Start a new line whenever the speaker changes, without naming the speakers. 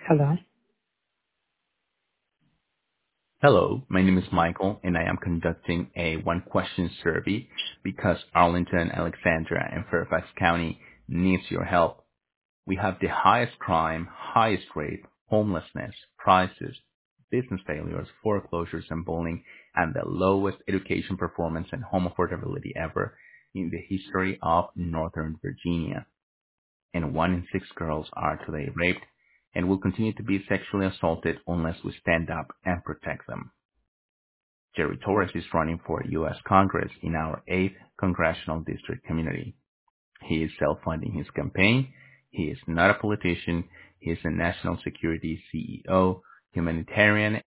Hello.
Hello, my name is Michael, and I am conducting a one-question survey because Arlington, Alexandria, and Fairfax County needs your help. We have the highest crime, highest rate, homelessness, prices, business failures, foreclosures, and bullying, and the lowest education performance and home affordability ever in the history of Northern Virginia. And 1 in 6 girls are today raped and will continue to be sexually assaulted unless we stand up and protect them. Jerry Torres is running for U.S. Congress in our 8th congressional district community. He is self-funding his campaign. He is not a politician. He is a national security CEO, humanitarian,